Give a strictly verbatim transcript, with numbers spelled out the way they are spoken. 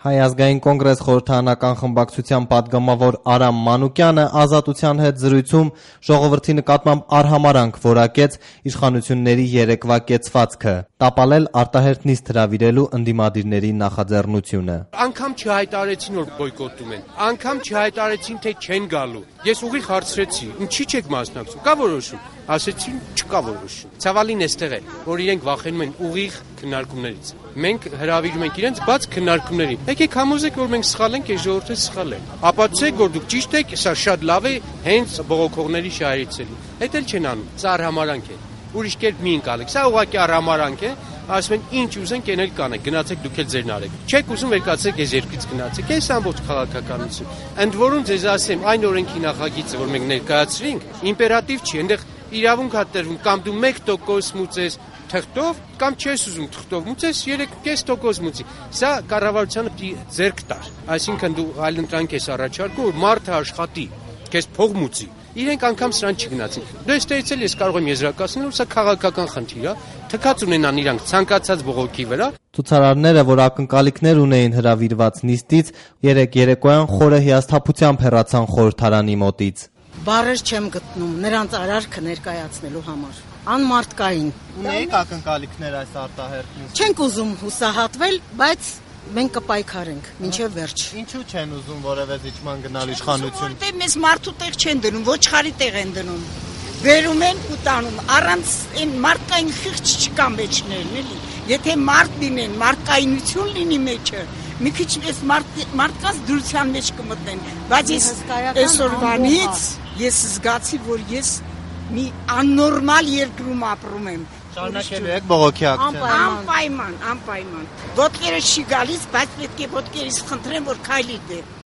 Հայ ազգային կոնգրես խորհրդարանական խմբակցության պատգամավոր Արամ Մանուկյանը Ազատության հետ զրույցում ժողովրդի նկատմամբ արհամարհանք որակեց իշխանությունների երեկվա կեցվածքը, տապալել արտահերթ նիստ հրավիրելու ընդդիմադիրների նախաձեռնությունը։ Անգամ չհայտարարեցին, որ բոյկոտում են, անգամ չհայտարարեցին, թե չեն գալու։ Ես ուղիղ հարցրեցի, ինչի՞ չեք մասնակցում, կա որոշում, ասեցին չկա որոշում։ Ցավալին էստեղ է, որ իրենք վախենում են ուղիղ քննարկումներից։ Մենք հրավիրում ենք իրենց բաց քննարկումների։ Եկեք համոզեք, որ մենք սխալ ենք, այս ժողովուրդը սխալ է։ Ապացուցեք, որ դուք ճիշտ եք, սա շատ լավ է, հենց բողոքողների շահերից։ Էդ էլ չեն անում, սա արհամարհանք է։ Ուրիշ կերպ մի ընկալեք, սա ուղղակի արհամարհանք է, ասում են ինչ ուզենք էնել կանեք, գնացեք դուք էլ ձերն արեք։ Չեք ուզում վերկացեք այս երկրից գնացեք, այս ամբողջ քաղաքականություն։ Ընդ որում ձեզ ասեմ, այն օրենքի նախագիծը, որ մենք ներկայացրինք, իմպերատիվ չի, այնտեղ իրավունք հա տրվում, կամ դու մեկ տոկոս մուծես թղթով, կամ չես ուզում թղթով մուծես, երեք կես տոկոս մուծի։ Սա կառավարությանը պիտի ձեռք տար։ Այսինքն դու այլընտրանք ես առաջարկում, որ մարդը աշխատի, քեզ փող մուծի։ Իրենք անգամ սրան չգնացին։ Դու այստեղից էլ ես կարող եմ եզրակացնել, որ սա քաղաքական խնդիր է, թքած ունենան իրանք ցանկացած բողոքի վրա։ Ցուցարարները, որ ակնկալիքներ ունեին հրավիրված նիստից, երեք երեկոյան խորը հիասթափությամբ հեռացան խորհրդարանի մոտից։ Բառեր չեմ գտնում նրանց արարքը ներկայացնելու համար։ Անմարդկային։ Ունեիք ակնկալիքներ այս արտահերթ նիստից։ Չենք ուզում հուսահատվել, բայց մենք կպայքարենք մինչև վերջ։ Ինչու չեն ուզում որևէ զիջման գնալ իշխանություն։ Որտե մեզ մարդու տեղ չեն դնում, ոչխարի տեղ են դնում։ Վերում են ու տանում, առանց այն մարդկային խիղճ չկա մեջներն էլի։ Եթե մարդ լինեն, մարդկայնություն լինի մեջը, մի քիչ էս մարդկանց դրության մեջ կմտնեն, բայց ես այսօրվանից ես զգացի, որ ես մի աննորմալ երկրում ապրում եմ։ Շարունակելու եք բողոքի ակցիան։ Անպայման, անպայման։ Ոտքերը չի գալիս, բայց պետք է ոտքերից խնդրեմ, որ քայլի դե։